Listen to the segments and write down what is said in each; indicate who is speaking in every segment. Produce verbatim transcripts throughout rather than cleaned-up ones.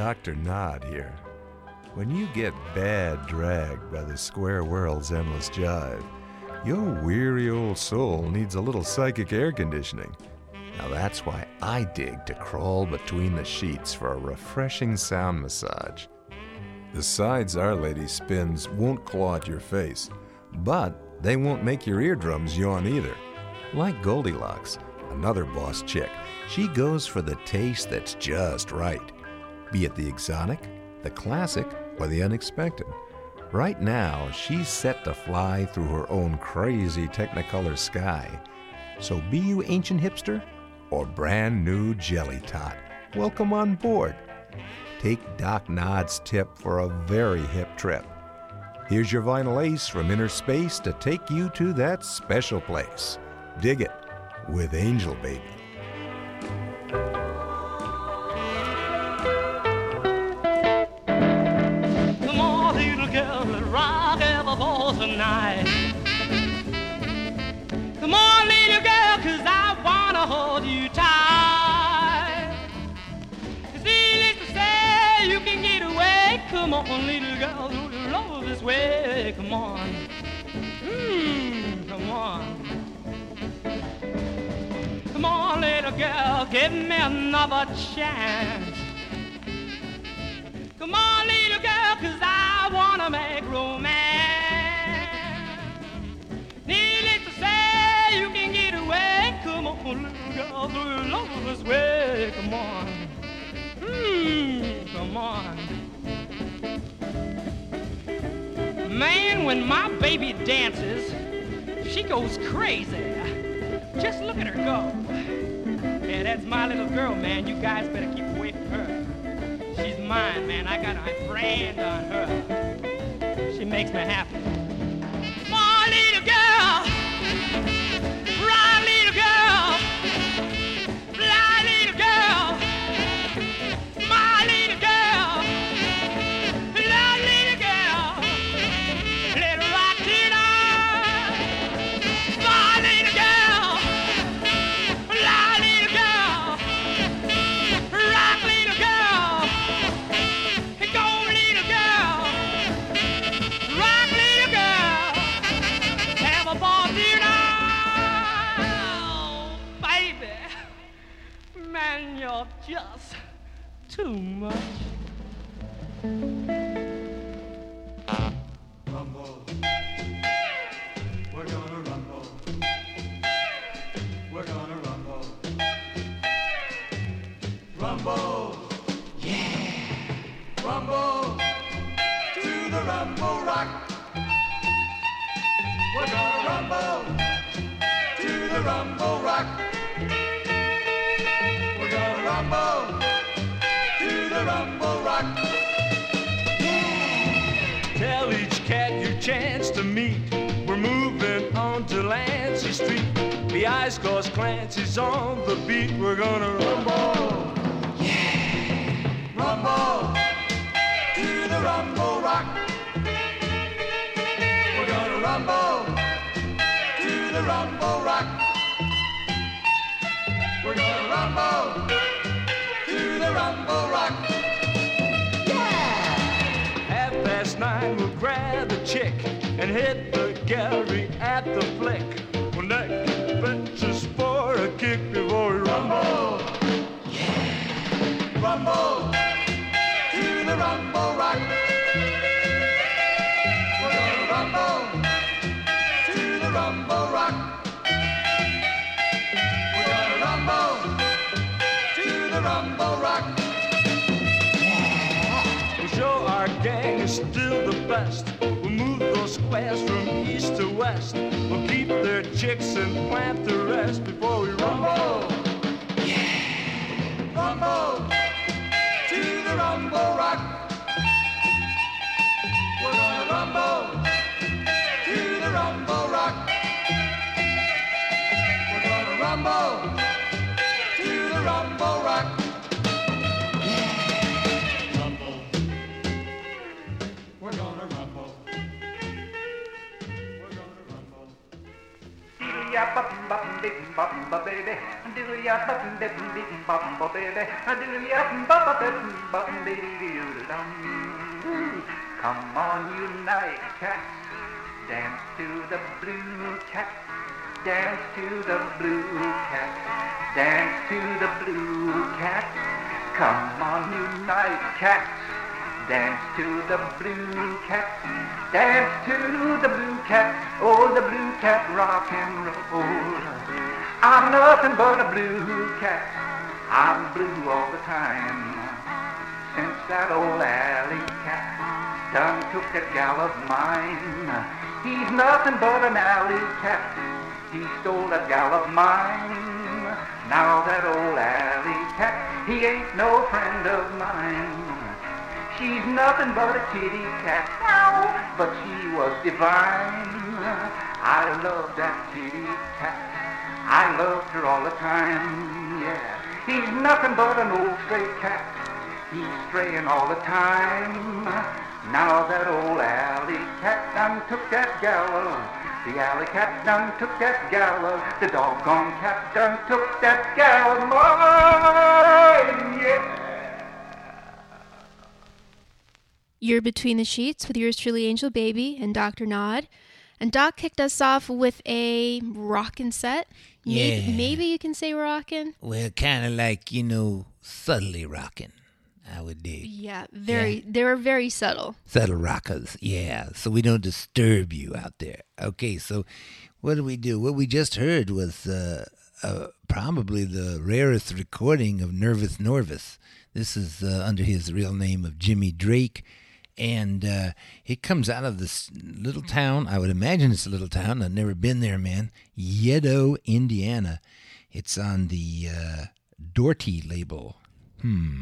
Speaker 1: Doctor Nod here. When you get bad dragged by the square world's endless jive, your weary old soul needs a little psychic air conditioning. Now that's why I dig to crawl between the sheets for a refreshing sound massage. The sides Our Lady spins won't claw at your face, but they won't make your eardrums yawn either. Like Goldilocks, another boss chick, she goes for the taste that's just right. Be it the exotic, the classic, or the unexpected. Right now, she's set to fly through her own crazy Technicolor sky. So be you ancient hipster or brand new jelly tot, welcome on board. Take Doc Nod's tip for a very hip trip. Here's your vinyl ace from inner space to take you to that special place. Dig it with Angel Baby.
Speaker 2: Come on, little girl, let's rock evermore tonight. Come on, little girl, 'cause I wanna hold you tight. It's easy to say you can get away. Come on, little girl, do you love this way? Come on, mmm, come on. Come on, little girl, give me another chance. Come on, little girl, 'cause I wanna make romance. Needless to say, you can get away. Come on, little girl, do you love this way? Come on, mmm, come on. Man, when my baby dances, she goes crazy. Just look at her go. Yeah, that's my little girl, man. You guys better keep away from her. She's mine, man. I got my brand on her. She makes me happy. Come on, little girl. Run, little girl. Fly, little girl. My little girl. Love, little girl. Let her rock tonight. My little girl. Fly, little girl. Rock, little girl. Go, little girl. Rock, little girl. Have a ball tonight. Baby. Man, you're just too much.
Speaker 3: Rumble. We're gonna rumble. We're gonna rumble. Rumble. Yeah. Rumble. To the rumble rock. We're gonna rumble. To the rumble rock. We're gonna rumble. To the rumble rock.
Speaker 4: Tell each cat your chance to meet. We're moving on to Lancy Street. The ice cause Clancy's on the beat. We're gonna rumble.
Speaker 3: Yeah. Rumble. To the rumble rock. We're gonna rumble. To the rumble rock. We're gonna rumble. To the rumble rock.
Speaker 4: Half past nine, we'll grab a chick and hit the gallery at the flick. We'll neck benches for a kick before we rumble.
Speaker 3: Yeah. Rumble. To the rumble rock. We're gonna rumble. To the rumble rock. We're gonna rumble. To the rumble rock.
Speaker 4: We'll show our gang is still the best. We'll move those squares from east to west. We'll keep their chicks and plant the rest before we rumble.
Speaker 3: Yeah. Rumble. To the rumble rock. We're gonna rumble. To the rumble rock. We're gonna rumble. To the rumble rock. Yeah. Rumble. We're gonna rumble. We're gonna rumble. ya bum bum bum bum bum baby. Do ya bum bum bum bum baby. Do ya bum bum bum baby. Come on, you night cat, dance to the blue cat, dance to the blue cat, dance to the blue cat. Come on, you night cat, dance to the blue cat, dance to the blue cat. Oh, the blue cat rock and roll. I'm nothing but a blue cat. I'm blue all the time. Since that old alley cat done took that gal of mine. He's nothing but an alley cat. He stole that gal of mine. Now that old alley cat, he ain't no friend of mine. She's nothing but a kitty cat, but she was divine. I love that kitty cat. I loved her all the time, yeah. He's nothing but an old stray cat. He's straying all the time. Now that old alley cat done took that gal. The alley cat done took that gal. The doggone cat done took that gal of mine, yeah.
Speaker 5: You're Between the Sheets with yours truly, Angel Baby and Doctor Nod. And Doc kicked us off with a rockin' set.
Speaker 6: Yeah.
Speaker 5: Maybe, maybe you can say rockin'.
Speaker 6: Well, kind of like, you know, subtly rocking, I would dig.
Speaker 5: Yeah, very.
Speaker 6: Yeah.
Speaker 5: They were very subtle.
Speaker 6: Subtle rockers, yeah, so we don't disturb you out there. Okay, so what do we do? What we just heard was uh, uh, probably the rarest recording of Nervous Norvis. This is uh, under his real name of Jimmy Drake. And uh, it comes out of this little town. I would imagine it's a little town. I've never been there, man. Yedo, Indiana. It's on the uh, Doherty label. Hmm.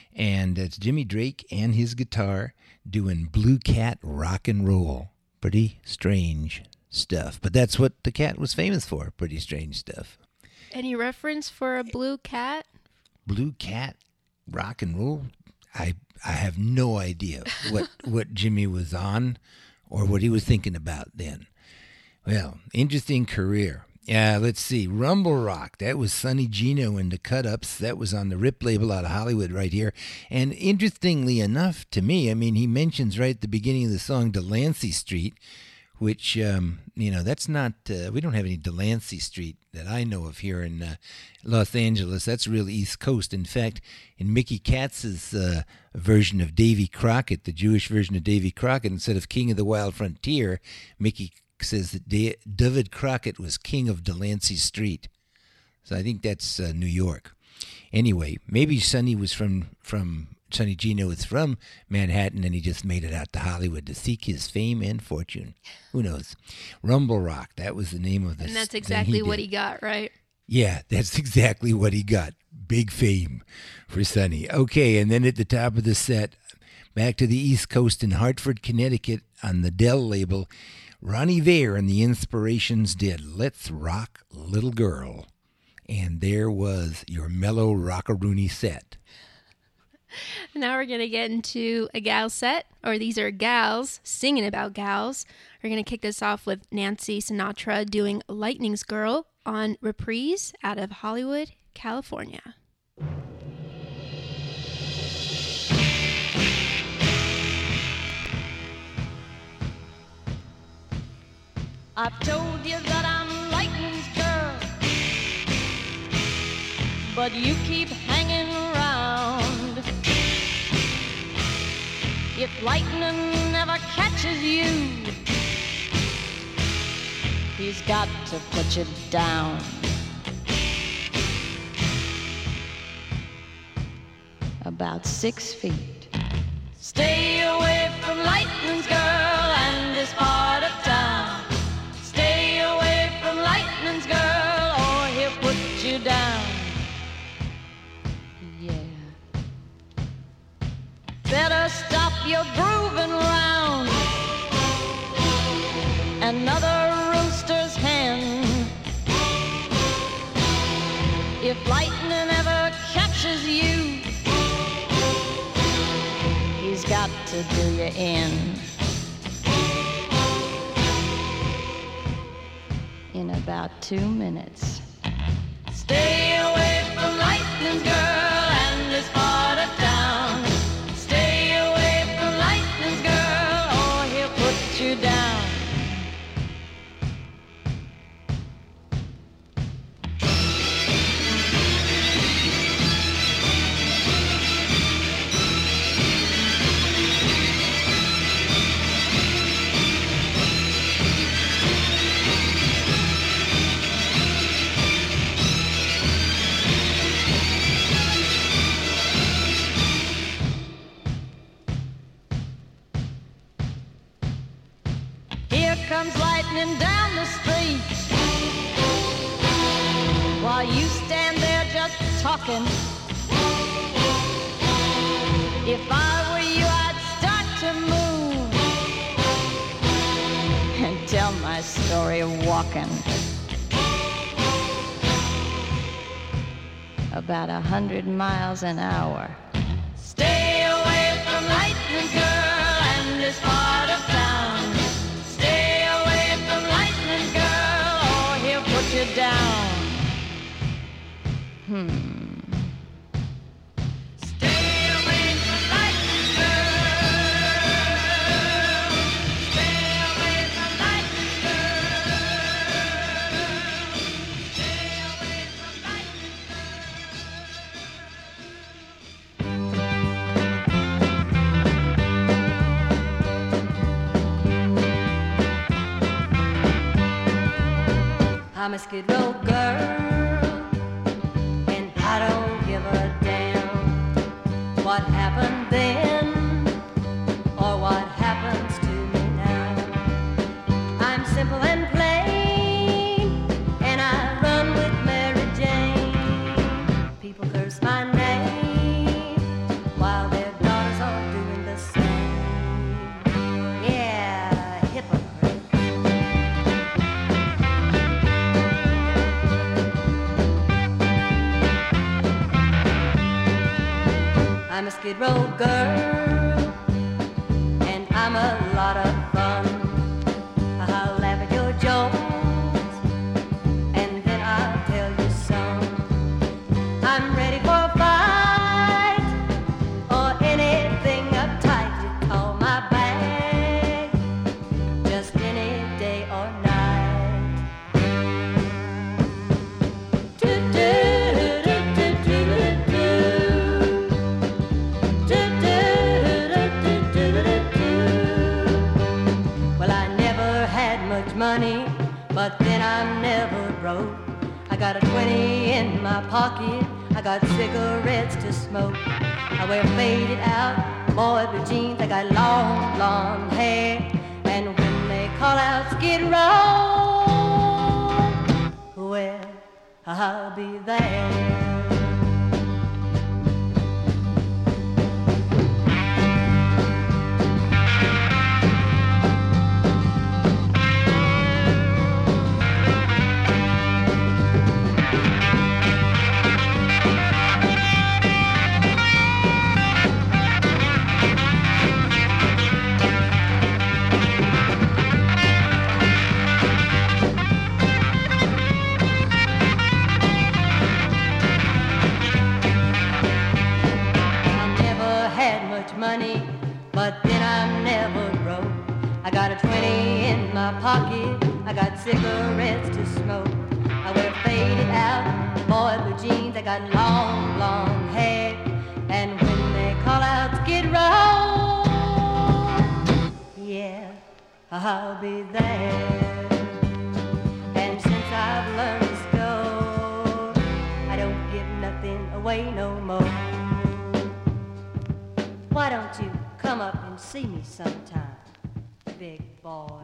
Speaker 6: And it's Jimmy Drake and his guitar doing Blue Cat rock and roll. Pretty strange stuff. But that's what the cat was famous for. Pretty strange stuff.
Speaker 5: Any reference for a blue cat?
Speaker 6: Blue Cat rock and roll? I I have no idea what, what Jimmy was on or what he was thinking about then. Well, interesting career. Yeah, let's see. Rumble Rock, that was Sonny Gino and the Cut-Ups. That was on the Rip label out of Hollywood right here. And interestingly enough to me, I mean, he mentions right at the beginning of the song Delancey Street, which, um, you know, that's not, uh, we don't have any Delancey Street that I know of here in uh, Los Angeles. That's real East Coast. In fact, in Mickey Katz's uh, version of Davy Crockett, the Jewish version of Davy Crockett, instead of King of the Wild Frontier, Mickey says that da- David Crockett was king of Delancey Street. So I think that's uh, New York. Anyway, maybe Sonny was from, from Sonny Gino is from Manhattan, and he just made it out to Hollywood to seek his fame and fortune. Who knows? Rumble Rock, that was the name of this.
Speaker 5: And that's exactly
Speaker 6: he
Speaker 5: what
Speaker 6: did.
Speaker 5: he got, right?
Speaker 6: Yeah, that's exactly what he got. Big fame for Sonny. Okay, and then at the top of the set, back to the East Coast in Hartford, Connecticut, on the Dell label, Ronnie Vare and the Inspirations did Let's Rock Little Girl. And there was your mellow rockaroony set.
Speaker 5: Now we're going to get into a gal set, or these are gals singing about gals. We're going to kick this off with Nancy Sinatra doing Lightning's Girl on Reprise out of Hollywood, California.
Speaker 7: I've told you that I'm lightning's girl, but you keep hanging around. If lightning never catches you, he's got to put you down. About six feet. Stay away from lightning's girl and this part of town. Stay away from lightning's girl or he'll put you down. Yeah. Better stop your grooving round. Another rooster's hen. If lightning ever catches you, he's got to do you in. In a about two minutes. Stay away from Lightning's girl and this part of town. Stay away from Lightning's girl or he'll put you down. Comes lightning down the street while you stand there just talking. If I were you, I'd start to move and tell my story walking. About a hundred miles an hour. Stay away from Lightning Girl and this part of town. You down. Hmm. Stay away from Lightning Girl. Stay away from Lightning Girl. Stay away from Lightning I'm a Skid Row girl, and I don't give a damn what happened then or what happens to me now. I'm simple and plain, and I run with Mary Jane. People curse my name while their daughters are doing the same. Yeah, hypocrite. I'm a Skid Row girl, and I'm a lot of fun. I'll laugh at your jokes, and then I'll tell you some. I'm ready for a fight, or anything uptight. You call my bag, just any day or night. Money, but then I'm never broke. I got a twenty in my pocket, I got cigarettes to smoke. I wear faded out boy blue jeans, I got long, long hair. And when they call out Skid Row, well, I'll be there. Money, but then I'm never broke. I got a twenty in my pocket, I got cigarettes to smoke. I wear faded out boy blue jeans, I got long, long hair. And when they call out Skid Row, yeah, I'll be there. And since I've learned to score, I don't give nothing away no more. Why don't you come up and see me sometime, big boy?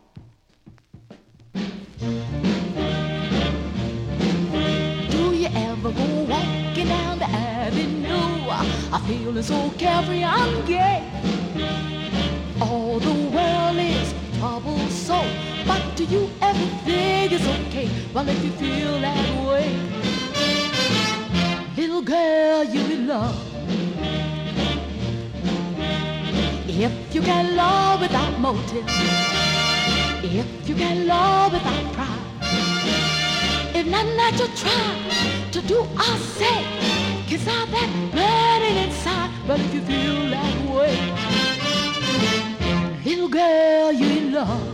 Speaker 8: Do you ever go walking down the avenue? I feel so carefree, I'm gay. All the world is trouble so, but do you ever think it's okay? Well, if you feel that way, little girl you in love. If you can love without motive, if you can love without pride, There's nothing that you try to do or say. Kiss out that burning inside. But if you feel that way, little girl, you in love.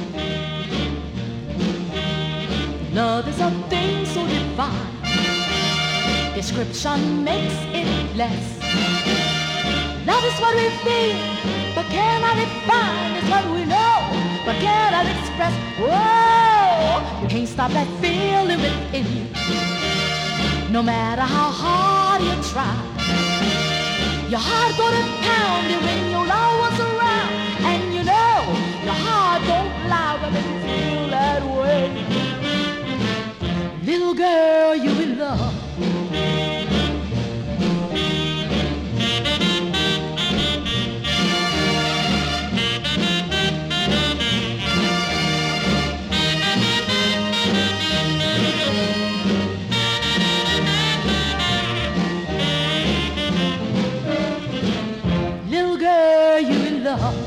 Speaker 8: Love is a thing so divine. Description makes it less. Love is what we feel, but cannot define. It's what we know, but cannot express. Whoa, you can't stop that feeling within you. No matter how hard you try, your heart go to pounding when your love was around. And you know, your heart don't lie when you feel that way. Little girl, you in love. Little girl, you in love.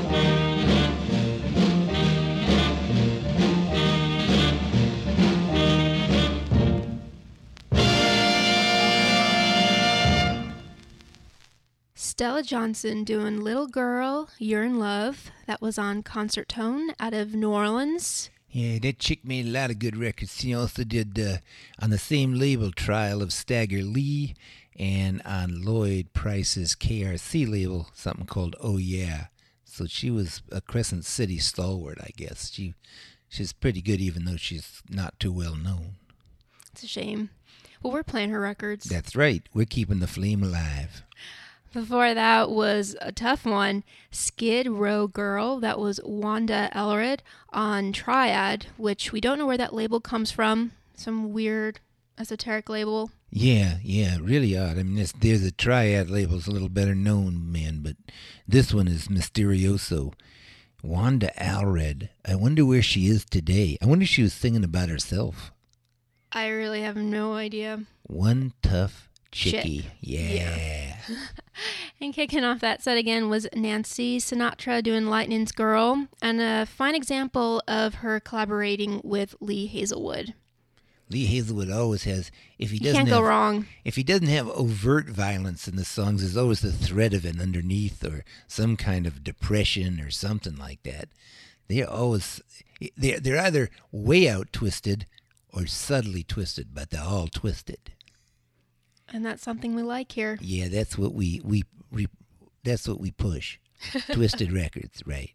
Speaker 5: Stella Johnson doing Little Girl, You're in Love. That was on Concert Tone out of New Orleans.
Speaker 6: Yeah, that chick made a lot of good records. She also did, uh, on the same label, Trial of Stagger Lee, and on Lloyd Price's K R C label, something called Oh Yeah. So she was a Crescent City stalwart, I guess. She She's pretty good, even though she's not too well known.
Speaker 5: It's a shame. Well, we're playing her records.
Speaker 6: That's right. We're keeping the flame alive.
Speaker 5: Before that was a tough one, Skid Row Girl. That was Wanda Elred on Triad, which we don't know where that label comes from. Some weird esoteric label.
Speaker 6: Yeah, yeah, really odd. I mean, there's, there's a Triad label's a little better known, man, but this one is Mysterioso. Wanda Elred. I wonder where she is today. I wonder if she was singing about herself.
Speaker 5: I really have no idea.
Speaker 6: One tough chickie.
Speaker 5: Chick.
Speaker 6: Yeah.
Speaker 5: yeah. And kicking off that set again was Nancy Sinatra doing Lightning's Girl, and a fine example of her collaborating with Lee Hazelwood.
Speaker 6: Lee Hazelwood always has, if he
Speaker 5: You
Speaker 6: doesn't
Speaker 5: can't go
Speaker 6: have,
Speaker 5: wrong.
Speaker 6: If he doesn't have overt violence in the songs, there's always the thread of it underneath, or some kind of depression or something like that. They're always, they're, they're either way out twisted or subtly twisted, but they're all twisted.
Speaker 5: And that's something we like here.
Speaker 6: Yeah, that's what we, we, we that's what we push. Twisted records, right.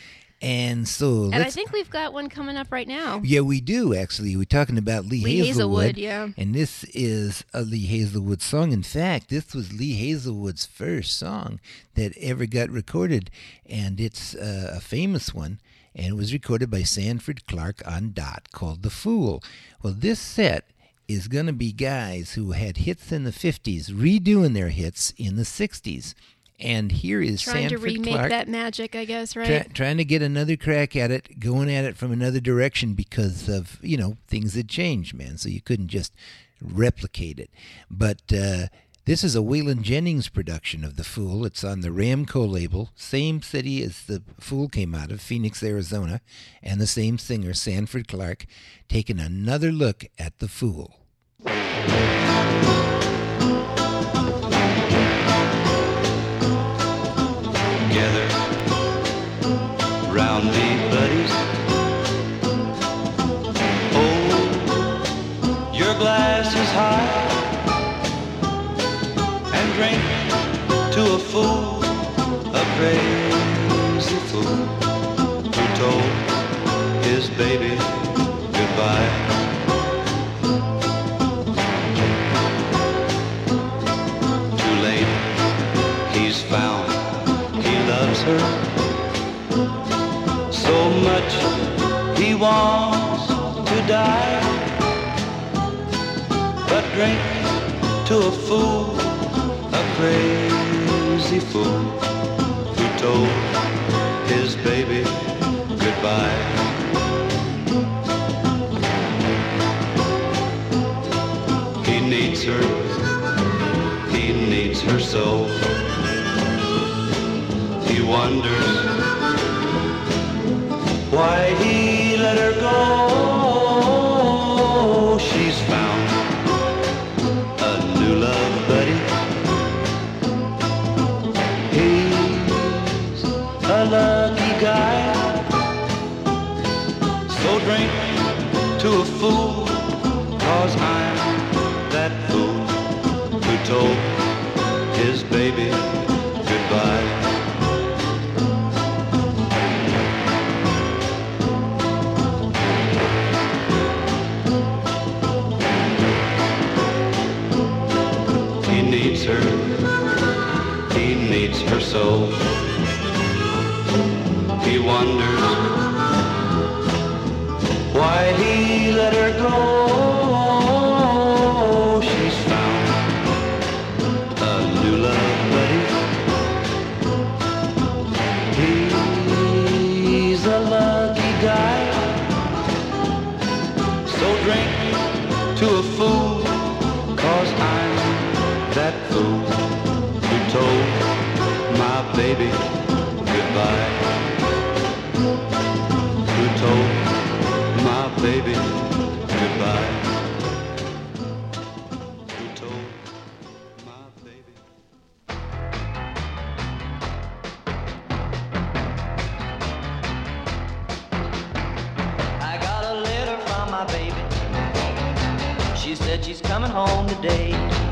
Speaker 6: And so
Speaker 5: And I think we've got one coming up right now.
Speaker 6: Yeah, we do, actually. We're talking about Lee,
Speaker 5: Lee
Speaker 6: Hazelwood.
Speaker 5: Hazelwood, yeah.
Speaker 6: And this is a Lee Hazelwood song. In fact, this was Lee Hazelwood's first song that ever got recorded. And it's uh, a famous one. And it was recorded by Sanford Clark on Dot, called The Fool. Well, this set is going to be guys who had hits in the fifties redoing their hits in the sixties. And here is
Speaker 5: Trying
Speaker 6: Sanford
Speaker 5: to remake
Speaker 6: Clark
Speaker 5: that magic, I guess, right?
Speaker 6: try, trying to get another crack at it, going at it from another direction because of, you know, things had changed, man. So you couldn't just replicate it. But uh, this is a Waylon Jennings production of The Fool. It's on the Ramco label, same city as The Fool came out of, Phoenix, Arizona, and the same singer, Sanford Clark, taking another look at The Fool.
Speaker 4: Together, round me, buddies. Hold your glasses high and drink to a fool, a crazy fool who told his baby goodbye. Too late, he's found he loves her so much he wants to die, but drink to a fool, a crazy fool who told his baby goodbye. He needs her, he needs her so. He wonders why he let her go. to a fool, 'cause I'm that fool who told his baby goodbye. He needs her, he needs her so. He wonders why he let her go. She's found a new love buddy. He's a lucky guy. So drink to a fool, 'cause I'm that fool who told my baby goodbye. Who told my baby goodbye. Who told my baby.
Speaker 9: I got a letter from my baby. She said she's coming home today.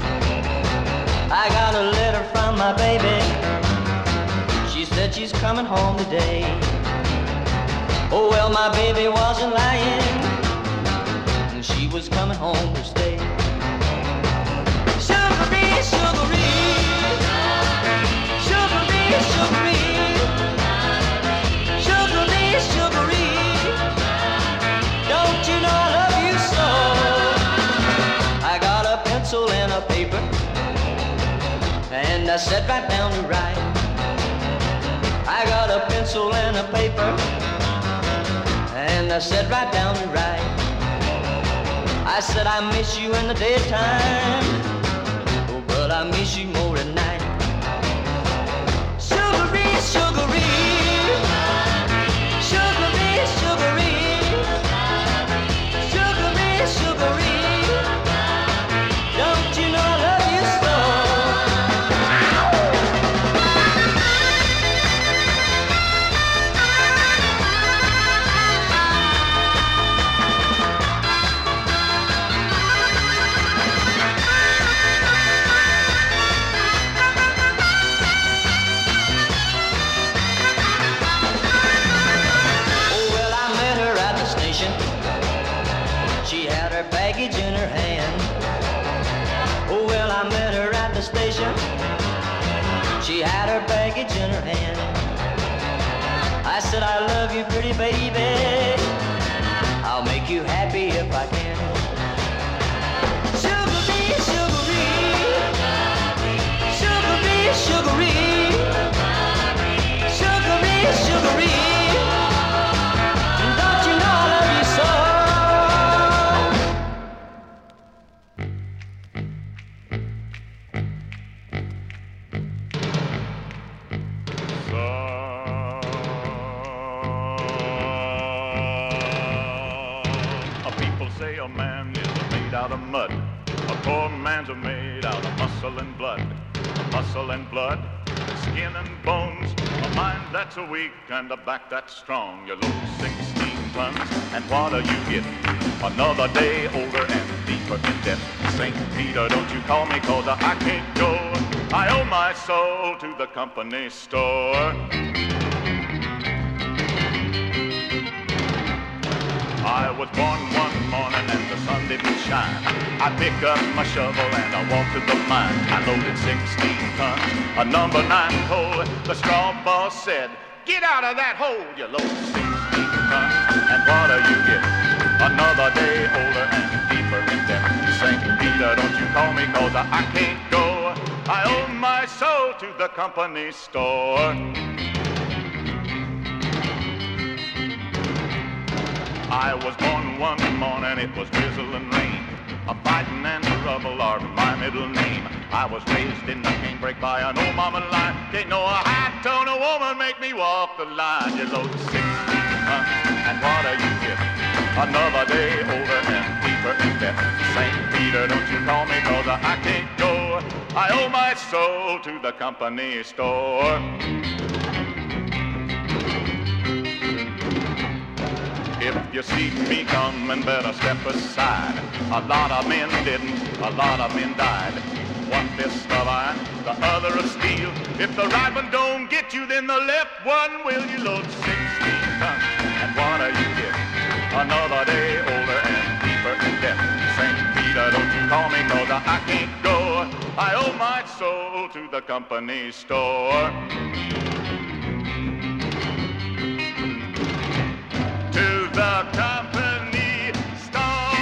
Speaker 9: I got a letter from my baby. She said she's coming home today. Oh well, my baby wasn't lying, and she was coming home to stay. Sugary, sugary, sugary, sugary, sugary, sugary. Don't you know I love you so? I got a pencil and a paper, and I sat right down to write. I got a pencil and a paper, and I sat right down to write. I said I miss you in the daytime, oh, but I miss you more at night. Sugary, sugary, sugary, sugary, sugary, sugary. Don't you know I love you so? She had her baggage in her hand. Oh well, I met her at the station. She had her baggage in her hand. I said, I love you, pretty baby. I'll make you happy if I can. Sugary, sugary, sugary, sugary, sugary, sugary. Don't you know I love you so?
Speaker 10: Say a man is made out of mud. A poor man's made out of muscle and blood. Muscle and blood, skin and bones. A mind that's weak and a back that's strong. You load sixteen tons, and what do you get? Another day older and deeper in debt. Saint Peter, don't you call me, 'cause I can't go. I owe my soul to the company store. I was born one morning and the sun didn't shine. I picked up my shovel and I walked to the mine. I loaded sixteen tons, a number nine coal. The straw boss said, get out of that hole. You load sixteen tons, and what do you get? Another day older and deeper in debt. Saint Peter, don't you call me, 'cause I, I can't go. I owe my soul to the company store. I was born one morning, it was drizzling rain. A fighting and a rubble are my middle name. I was raised in the canebrake by an old mama line. They know a high-tone a woman make me walk the line. You load sixteen tons, and what do you get? Another day older and deeper in debt. Saint Peter, don't you call me, 'cause I, I can't go. I owe my soul to the company store. If you see me coming, better step aside. A lot of men didn't, a lot of men died. One fist of iron, the other of steel. If the right one don't get you, then the left one will. You load sixteen tons, and what are you getting? Another day older and deeper in debt. Saint Peter, don't you call me, cause I can't go. I owe my soul to the company store. To the company store.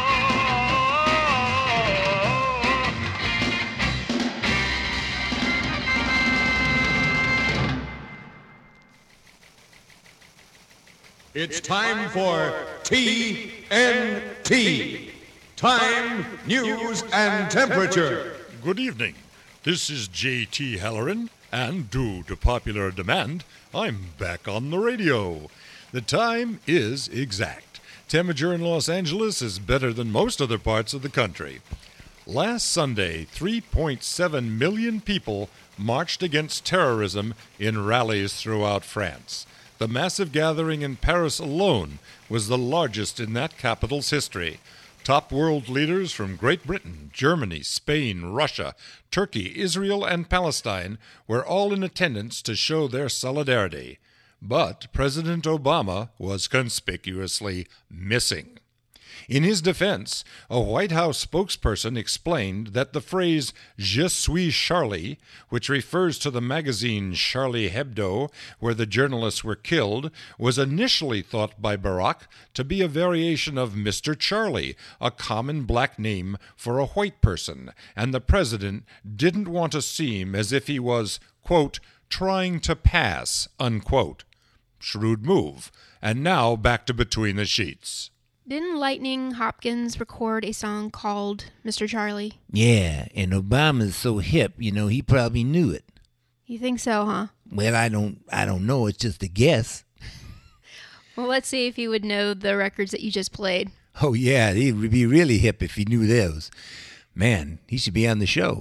Speaker 11: It's time for T N T. Time, News, and Temperature.
Speaker 12: Good evening. This is J T Halloran, and due to popular demand, I'm back on the radio. The time is exact. Temperature in Los Angeles is better than most other parts of the country. Last Sunday, three point seven million people marched against terrorism in rallies throughout France. The massive gathering in Paris alone was the largest in that capital's history. Top world leaders from Great Britain, Germany, Spain, Russia, Turkey, Israel, and Palestine were all in attendance to show their solidarity. But President Obama was conspicuously missing. In his defense, a White House spokesperson explained that the phrase "Je suis Charlie," which refers to the magazine Charlie Hebdo, where the journalists were killed, was initially thought by Barack to be a variation of Mister Charlie, a common black name for a white person, and the president didn't want to seem as if he was, quote, trying to pass, unquote. Shrewd move. And now back to Between the Sheets.
Speaker 5: Didn't Lightning Hopkins record a song called Mister Charlie?
Speaker 6: Yeah, and Obama's so hip, you know, he probably knew it.
Speaker 5: You think so, huh?
Speaker 6: Well, I don't I don't know, it's just a guess.
Speaker 5: Well, let's see if he would know the records that you just played.
Speaker 6: Oh, yeah, he would be really hip if he knew those. Man, he should be on the show.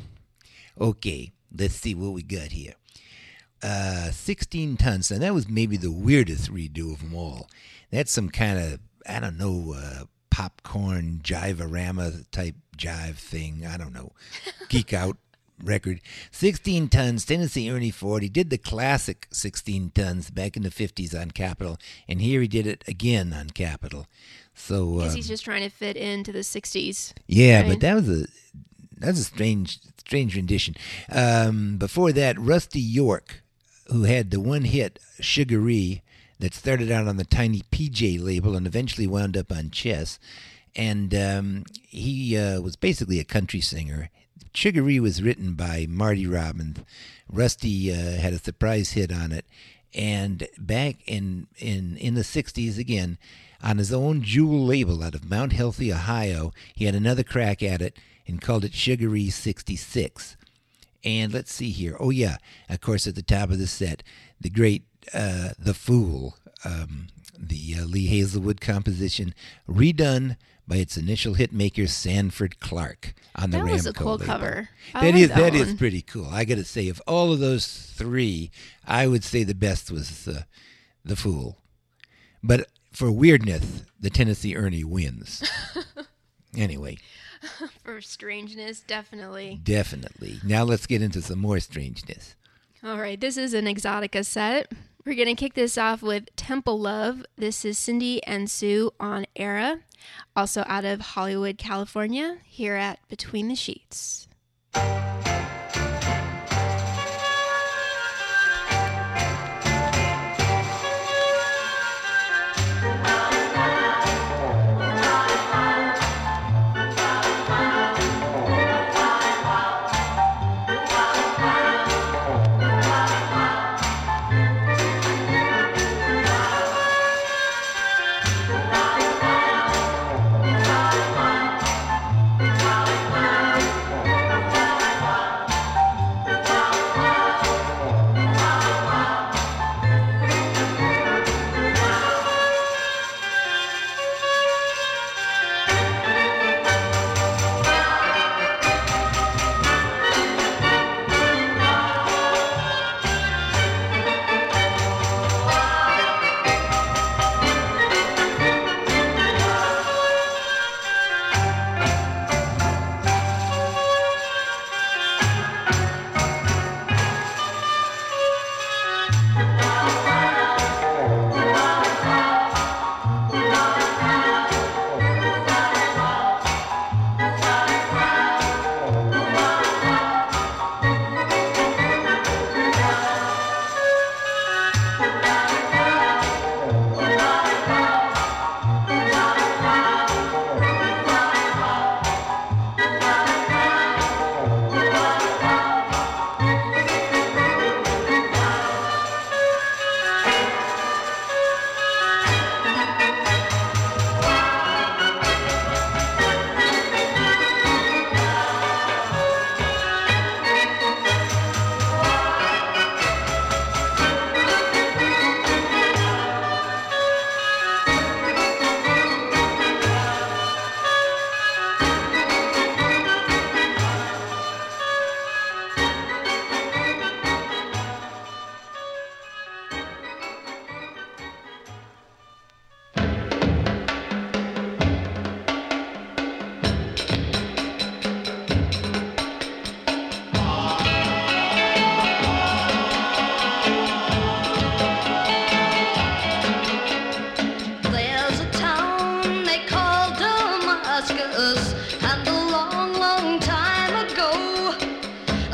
Speaker 6: Okay, let's see what we got here. Uh, sixteen tons, and that was maybe the weirdest redo of them all. That's some kind of, I don't know, uh, popcorn jive-a-rama type jive thing. I don't know. Geek out record. sixteen tons, Tennessee Ernie Ford. He did the classic sixteen tons back in the fifties on Capitol, and here he did it again on Capitol. So,
Speaker 5: I guess
Speaker 6: uh,
Speaker 5: he's just trying to fit into the sixties.
Speaker 6: yeah,
Speaker 5: right?
Speaker 6: but that was a that was a strange strange rendition. Um, before that, Rusty York, who had the one hit Sugaree that started out on the Tiny P J label and eventually wound up on Chess, and um, he uh, was basically a country singer. Sugaree was written by Marty Robbins. Rusty uh, had a surprise hit on it, and back in in in the sixties again, on his own Jewel label out of Mount Healthy, Ohio, he had another crack at it and called it Sugaree sixty-six. And let's see here. Oh, yeah, of course, at the top of the set, the great uh, The Fool, um, the uh, Lee Hazelwood composition, redone by its initial hit maker, Sanford Clark, on the
Speaker 5: That
Speaker 6: Ramco
Speaker 5: was a cool
Speaker 6: label.
Speaker 5: cover. I
Speaker 6: That
Speaker 5: like
Speaker 6: is
Speaker 5: that
Speaker 6: that is
Speaker 5: one.
Speaker 6: pretty cool. I got to say, of all of those three, I would say the best was uh, The Fool. But for weirdness, the Tennessee Ernie wins. Anyway.
Speaker 5: For strangeness, definitely.
Speaker 6: Definitely. Now let's get into some more strangeness.
Speaker 5: All right, this is an Exotica set. We're going to kick this off with Temple Love. This is Cindy and Sue on Era, also out of Hollywood, California, here at Between the Sheets.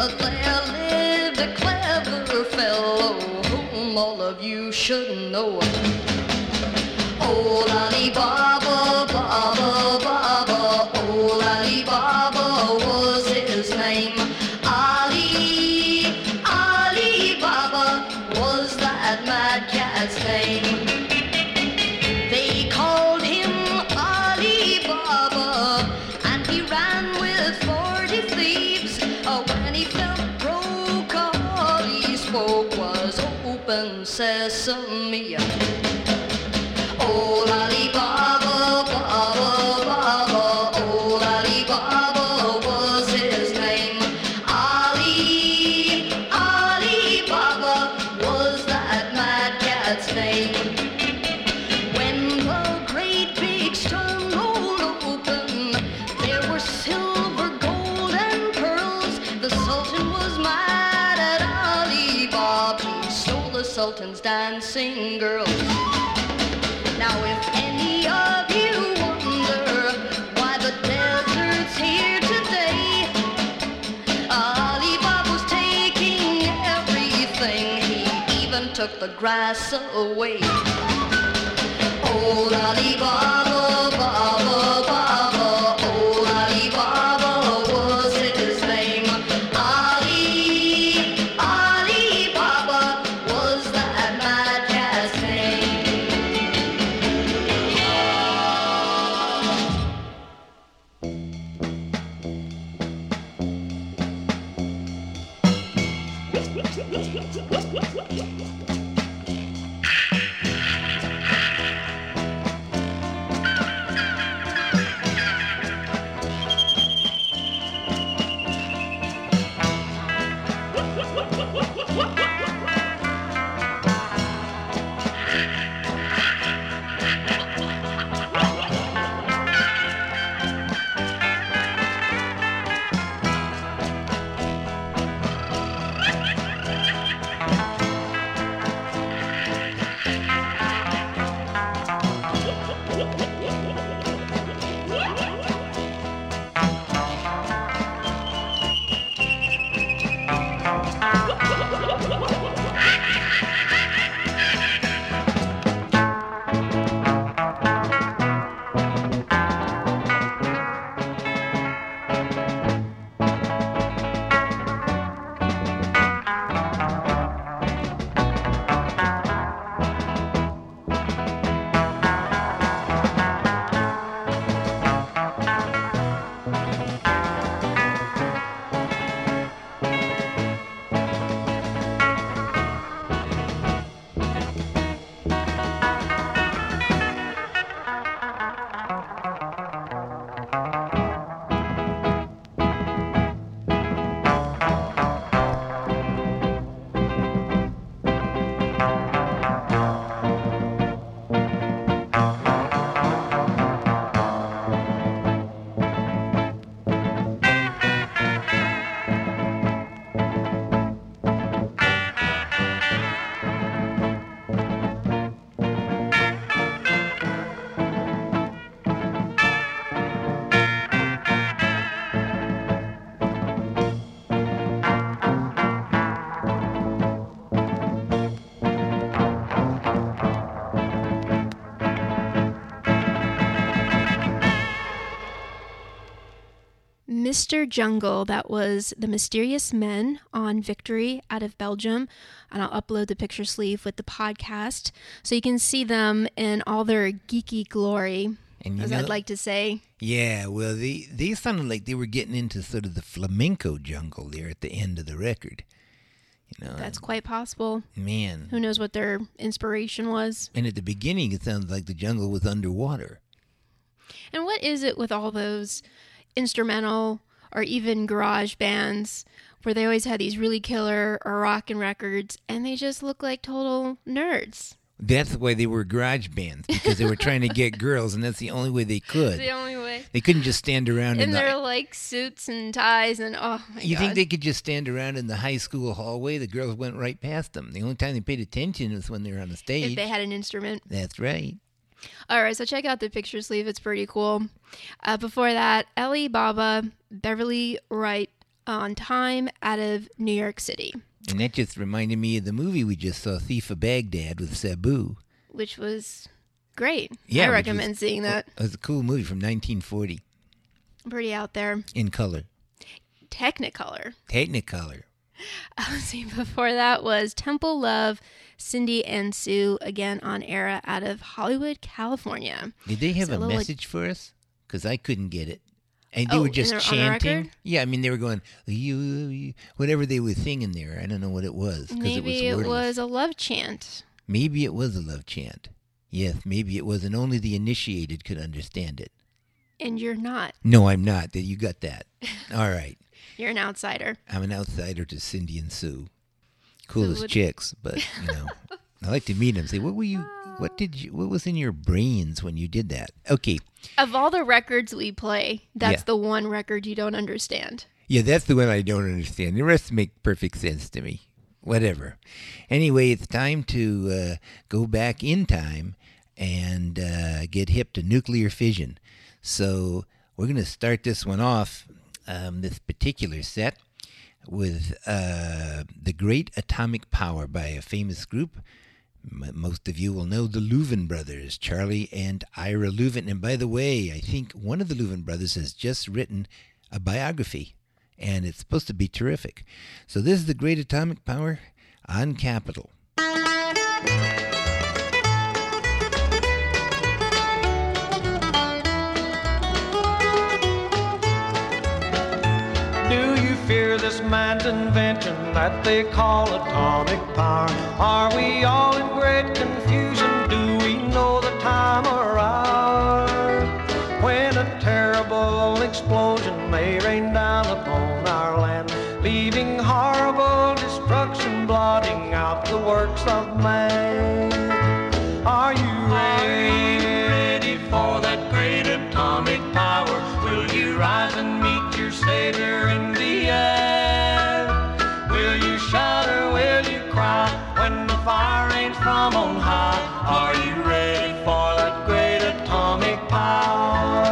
Speaker 7: there lived a clever fellow whom all of you should know. Old Ali Baba, Baba, Baba, old Ali Baba was his name. Ali, Ali Baba was that mad cat's name. They called him Ali Baba, and he ran with forty thieves. Uh, when he felt broke, all he spoke was open sesame. Old Ali Baba, Baba, Baba, old Ali Baba was his name. Ali, Ali Baba was that mad cat's name. When the great big stone rolled open, there were silver, gold, and pearls. The Sultan was mad at Ali Baba. He stole the Sultan's dancing girls. Now if any of you wonder why the desert's here today, Ali Baba's taking everything. He even took the grass away. Old Ali Baba, Baba, Baba, old Ali Baba was his name. Ali, Ali Baba was that mad cat's name.
Speaker 5: Mister Jungle, that was The Mysterious Men on Victory out of Belgium, and I'll upload the picture sleeve with the podcast so you can see them in all their geeky glory,
Speaker 6: And you
Speaker 5: as
Speaker 6: know,
Speaker 5: I'd like to say.
Speaker 6: Yeah, well, they, they sounded like they were getting into sort of the flamenco jungle there at the end of the record. You know,
Speaker 5: That's quite possible.
Speaker 6: Man.
Speaker 5: Who knows what their inspiration was?
Speaker 6: And at the beginning, it sounds like the jungle was underwater.
Speaker 5: And what is it with all those instrumental or even garage bands where they always had these really killer or rockin' records and they just look like total nerds?
Speaker 6: That's why they were garage bands, because they were trying to get girls, and that's the only way they could.
Speaker 5: The only way.
Speaker 6: They couldn't just stand around in
Speaker 5: And
Speaker 6: the...
Speaker 5: they're like suits and ties and oh my
Speaker 6: You
Speaker 5: God.
Speaker 6: think they could just stand around in the high school hallway? The girls went right past them. The only time they paid attention was when they were on the stage.
Speaker 5: If they had an instrument.
Speaker 6: That's right.
Speaker 5: All right, so check out the picture sleeve. It's pretty cool. Uh, before that, Ali Baba, Beverly Wright, on time out of New York City.
Speaker 6: And that just reminded me of the movie we just saw, Thief of Baghdad, with Sabu.
Speaker 5: Which was great.
Speaker 6: Yeah,
Speaker 5: I
Speaker 6: which
Speaker 5: recommend
Speaker 6: was-
Speaker 5: seeing that.
Speaker 6: It was a cool movie from nineteen forty.
Speaker 5: Pretty out there.
Speaker 6: In color.
Speaker 5: Technicolor.
Speaker 6: Technicolor.
Speaker 5: Uh, see, before that was Temple Love, Cindy and Sue, again on Era out of Hollywood, California.
Speaker 6: Did they have
Speaker 5: So
Speaker 6: a
Speaker 5: little, like-
Speaker 6: message for us? Because I couldn't get it. And they
Speaker 5: Oh,
Speaker 6: were
Speaker 5: in
Speaker 6: just
Speaker 5: their- on the
Speaker 6: chanting.
Speaker 5: record?
Speaker 6: Yeah, I mean, they were going, you, you, whatever they were singing there. I don't know what it was. 'cause
Speaker 5: Maybe
Speaker 6: it
Speaker 5: it
Speaker 6: was,
Speaker 5: was,
Speaker 6: wordless.
Speaker 5: a love chant.
Speaker 6: Maybe it was a love chant. Yes, maybe it was, and only the initiated could understand it.
Speaker 5: And you're not.
Speaker 6: No, I'm not. That You got that. All right.
Speaker 5: You're an outsider.
Speaker 6: I'm an outsider to Cindy and Sue. Coolest
Speaker 5: would-
Speaker 6: chicks, but, you know, I like to meet them. Say, what were you, what did you, what was in your brains when you did that? Okay.
Speaker 5: Of all the records we play, that's
Speaker 6: Yeah.
Speaker 5: the one record you don't understand.
Speaker 6: Yeah, that's the one I don't understand. The rest make perfect sense to me. Whatever. Anyway, it's time to uh, go back in time and uh, get hip to nuclear fission. So we're going to start this one off, um, this particular set, with uh, The Great Atomic Power by a famous group. M- most of you will know the Leuven brothers, Charlie and Ira Leuven. And by the way, I think one of the Leuven brothers has just written a biography, and it's supposed to be terrific. So this is The Great Atomic Power on Capitol.
Speaker 4: Do you fear this man's invention that they call atomic power? Are we all in great confusion? Do we know the time or hour when a terrible explosion may rain down upon our land, leaving horrible destruction, blotting out the works of man? Are you ready, ready for that great atomic power? Will you rise and meet your Savior in the air? Will you shout or will you cry when the fire rains from on high? Are you ready for that great atomic power?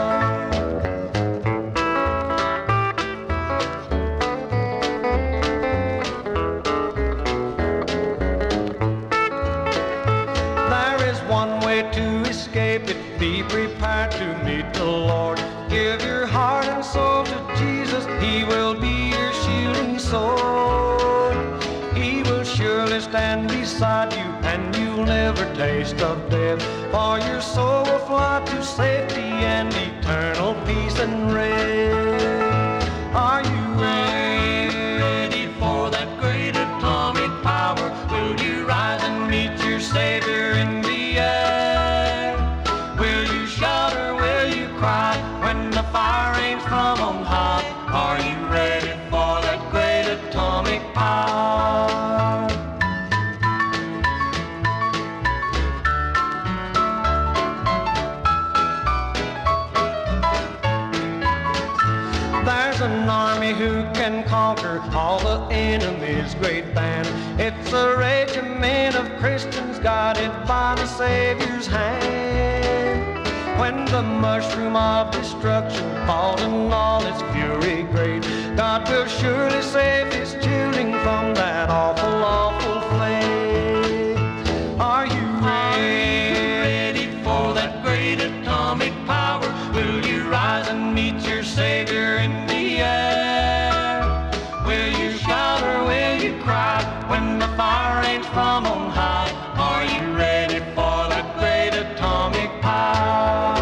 Speaker 4: There is one way to escape it. Be prepared to meet the Lord. Give your heart and soul to Jesus. He will be your shielding sword. He will surely stand beside you, and you'll never taste of death. For your soul will fly to safety and eternal peace and rest. Are you ready for that great atomic power? Will you rise and meet your Savior in the air? Will you shout or will you cry when the fire rains from on high? Are you ready for that great atomic power? There's an army who can conquer all the enemy's great band. It's a regiment of Christians guided by the Savior's hand. When the mushroom of destruction falls in all its fury great, God will surely save his children from that awful, awful flame. Are you ready for that great atomic power? Will you rise and meet your Savior in the air? Will you shout or will you cry when the fire rains from on high? Are you ready for that great atomic power?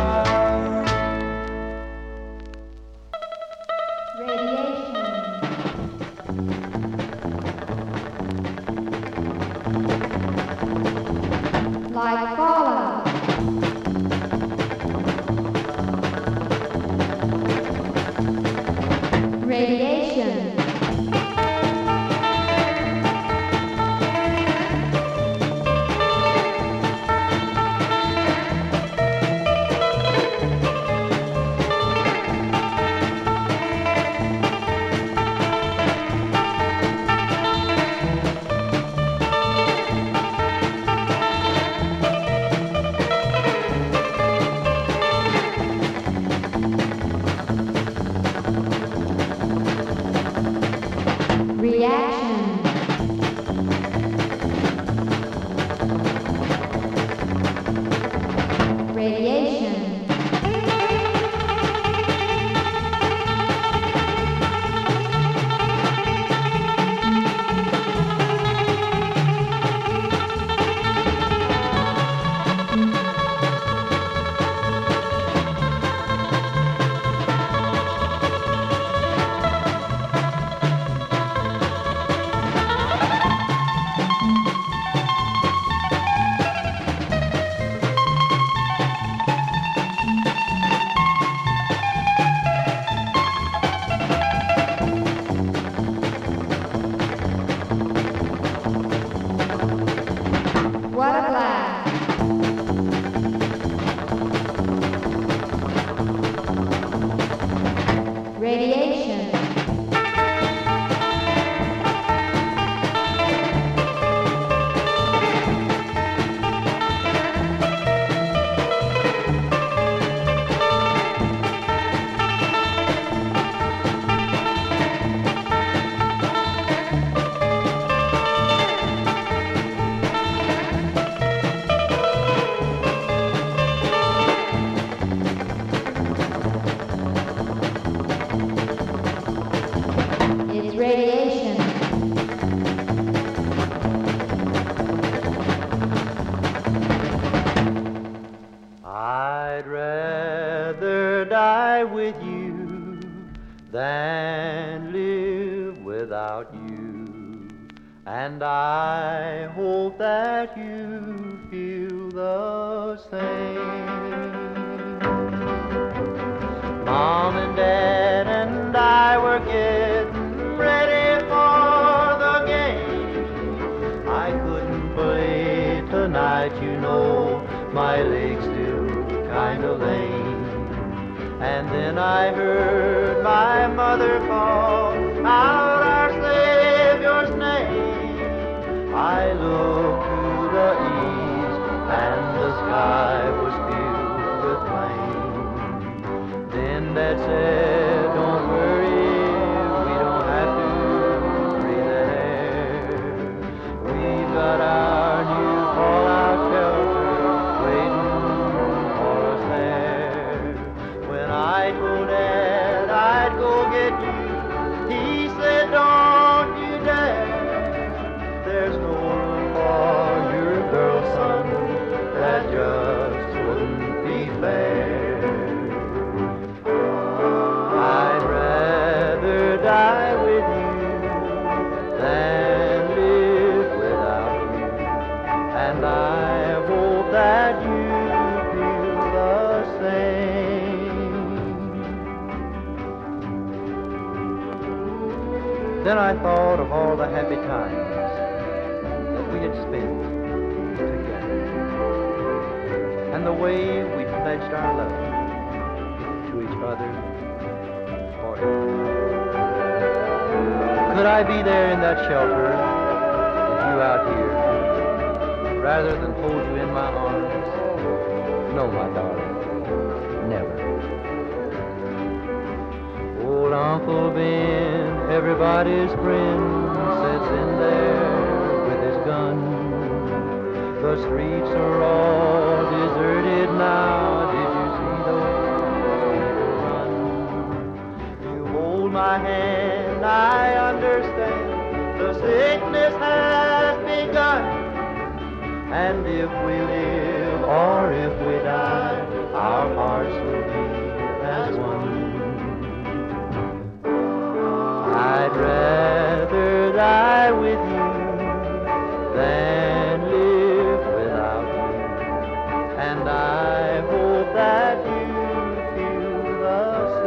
Speaker 9: without you. And I hope that you feel the same. Mom and Dad and I were getting ready for the game. I couldn't play tonight, you know, my legs still kind of lame. And then I heard my mother call out our Savior's name. I looked to the east and the sky was filled with flame. Then Dad said, don't worry, we don't have to breathe that air. We've got our new fallout shelter waiting for us there. When I told Dad I'd go get you, he said, don't you dare. There's no room for your girl, son, that just wouldn't be fair. I'd rather die with you than live without you, and I hope that you feel the same. Then I thought of all the happy times that we had spent together, and the way we pledged our love to each other forever. Could I be there in that shelter with you out here, rather than hold you in my arms? No, my darling, never. Old Uncle Ben, everybody's friend, sits in there with his gun. The streets are all deserted now. Did you see those people run? You hold my hand, I understand. The sickness has begun. And if we live or if we die, our hearts will be as one. I'd rather die with you than live without you, and I hope that you feel the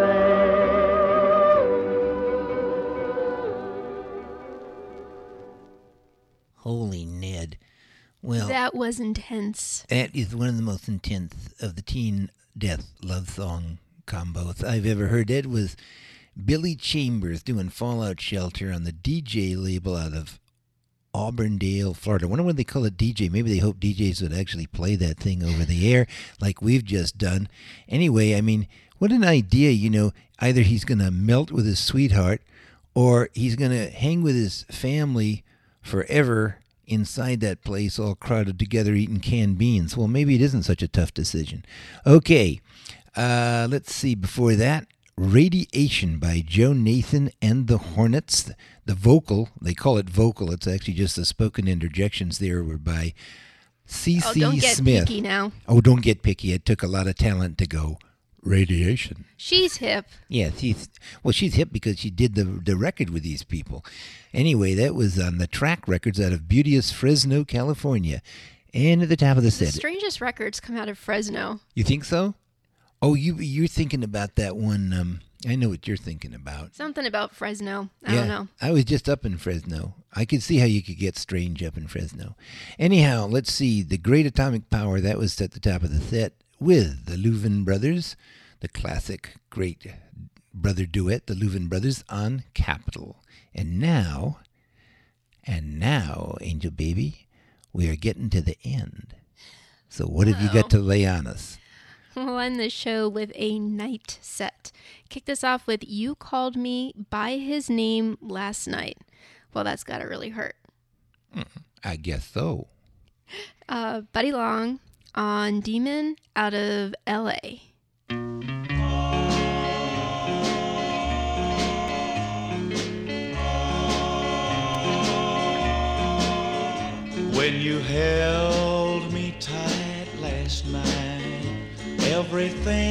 Speaker 9: same.
Speaker 6: Holy Ned. Well,
Speaker 5: That was intense.
Speaker 6: that is one of the most intense of the teen death love song combos I've ever heard. It was Billy Chambers doing Fallout Shelter on the D J label out of Auburndale, Florida. I wonder when they call it D J. Maybe they hope D Js would actually play that thing over the air like we've just done. Anyway, I mean, what an idea, you know. Either he's going to melt with his sweetheart or he's going to hang with his family forever inside that place all crowded together eating canned beans. Well, maybe it isn't such a tough decision. Okay, uh, let's see. Before that, Radiation by Joe Nathan and the Hornets. The vocal, they call it vocal. It's actually just the spoken interjections there were by C C
Speaker 5: Oh, don't get
Speaker 6: Smith.
Speaker 5: picky now.
Speaker 6: Oh, don't get picky. It took a lot of talent to go Radiation.
Speaker 5: She's hip.
Speaker 6: Yeah, she's, well, she's hip because she did the the record with these people. Anyway, that was on the Track Records out of beauteous Fresno, California. And at the top of the
Speaker 5: The
Speaker 6: set.
Speaker 5: strangest records come out of Fresno.
Speaker 6: You think so? Oh, you, you're thinking about that one. Um, I know what you're thinking about.
Speaker 5: Something about Fresno. I
Speaker 6: yeah,
Speaker 5: don't know.
Speaker 6: I was just up in Fresno. I could see how you could get strange up in Fresno. Anyhow, let's see. The Great Atomic Power, that was at the top of the set with the Louvin Brothers, the classic great brother duet, the Louvin Brothers on Capitol. And now, and now, Angel Baby, we are getting to the end. So what have you got to lay on us?
Speaker 5: We'll end the show with a night set. Kick this off with You Called Me by His Name Last Night. Well, that's got to really hurt.
Speaker 6: I guess so.
Speaker 5: Uh, Buddy Long on Demon out of L A.
Speaker 13: When you held me tight last night,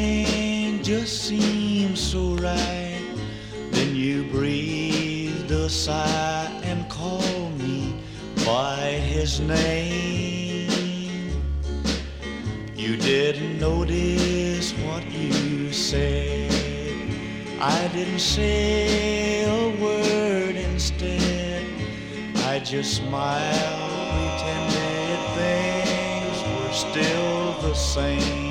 Speaker 13: everything just seemed so right. Then you breathed a sigh and call me by his name. You didn't notice what you said. I didn't say a word instead. I just smiled, pretended things were still the same.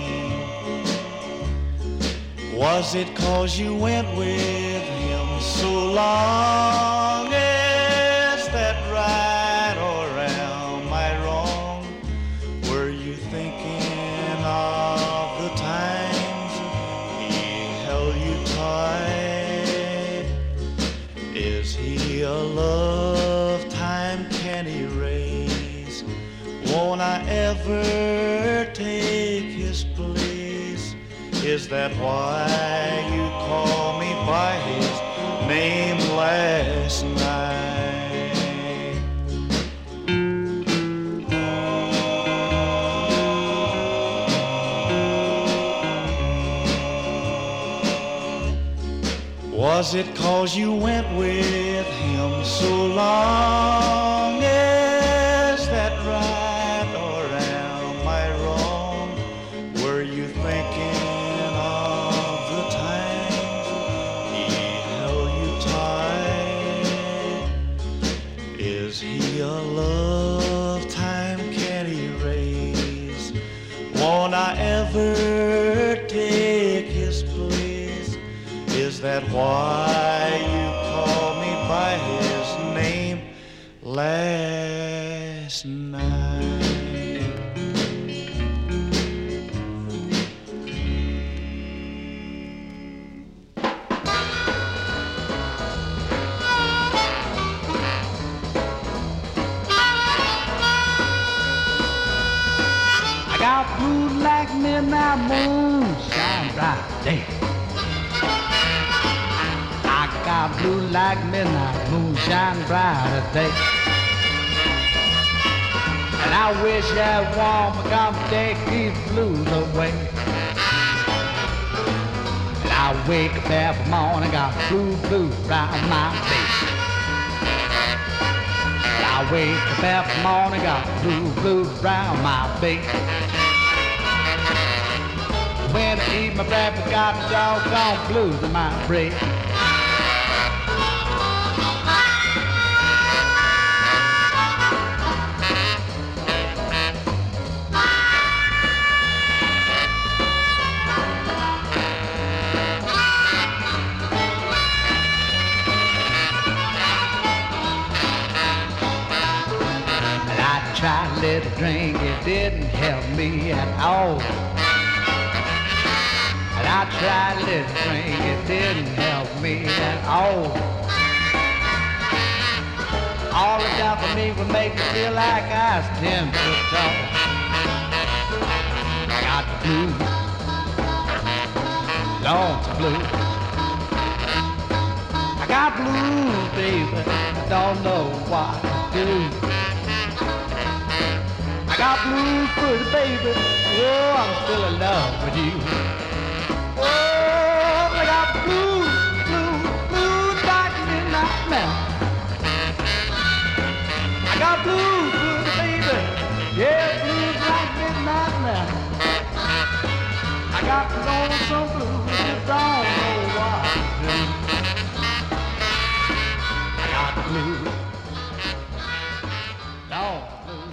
Speaker 13: Was it 'cause you went with him so long? Is that right or am I wrong? Were you thinking of the times he held you tight? Is he a love time can erase? Won't I ever take his place? Is that why you called me by his name last night? Was it 'cause you went with him so long? Is that right or am I wrong? Were you thinking a love time can erase? Won't I ever take his place? Is that why you called me by his name last night?
Speaker 14: Got blue like midnight moon, shine bright day. I got blue like midnight moon, shine bright as day. And I wish that warm come take these blues away. And I wake up every morning, got blue, blue round my face. And I wake up every morning, got blue, blue round my face. When I eat my breakfast, got the doggone blues in my brain. And I tried a little drink, it didn't help me at all. I tried a little drink, it didn't help me at all. All it done for me would make me feel like I was ten foot tall. I got the blues, lonesome blues. I got blues, baby, I don't know what to do. I got blues for the baby, oh, I'm still in love with you. Oh, I got blues, blues, blues like midnight man. I got blues for the baby, yeah, blues like midnight man. I got lonesome blues, just don't know what to do. I got blues, don't blues.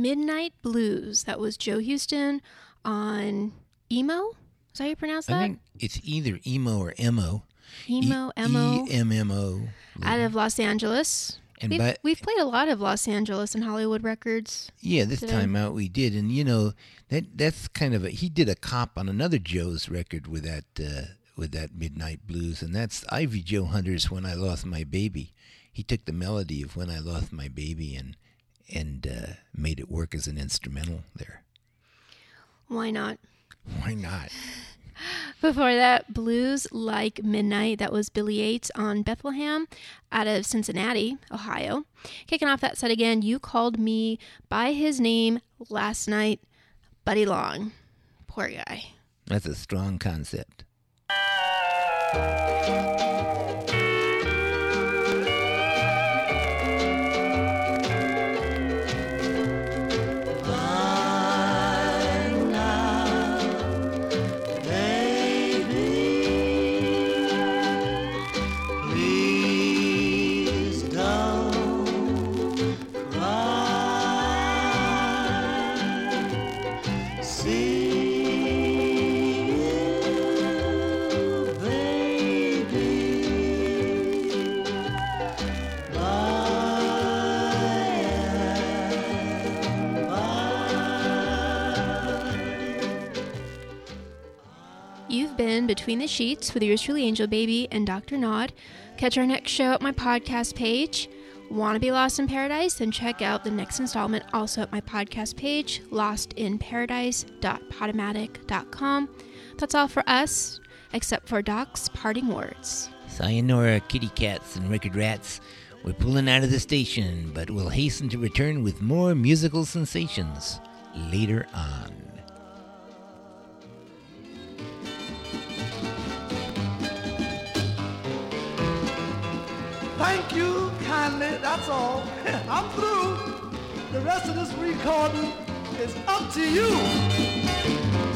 Speaker 5: Midnight Blues. That was Joe Houston on Emo. Is that how you pronounce that?
Speaker 6: I think it's either emo or emo.
Speaker 5: Emo, M O.
Speaker 6: E M M O.
Speaker 5: Out of Los Angeles.
Speaker 6: And
Speaker 5: we've,
Speaker 6: by-
Speaker 5: we've played a lot of Los Angeles and Hollywood records.
Speaker 6: Yeah, this
Speaker 5: today.
Speaker 6: time out we did, and you know that that's kind of a. He did a cop on another Joe's record with that uh, with that Midnight Blues, and that's Ivy Joe Hunter's "When I Lost My Baby." He took the melody of "When I Lost My Baby" and and uh, made it work as an instrumental there.
Speaker 5: Why not?
Speaker 6: Why not?
Speaker 5: Before that, Blues Like Midnight. That was Billy Yates on Bethlehem out of Cincinnati, Ohio. Kicking off that set again, You Called Me by His Name Last Night, Buddy Long. Poor guy.
Speaker 6: That's a strong concept.
Speaker 5: You've been Between the Sheets with yours truly, Angel Baby and Doctor Nod. Catch our next show at my podcast page. Want to be lost in paradise? Then check out the next installment also at my podcast page, lost in paradise dot podomatic dot com. That's all for us, except for Doc's parting words.
Speaker 6: Sayonara, kitty cats and record rats. We're pulling out of the station, but we'll hasten to return with more musical sensations later on.
Speaker 14: Thank you kindly, that's all. I'm through. The rest of this recording is up to you.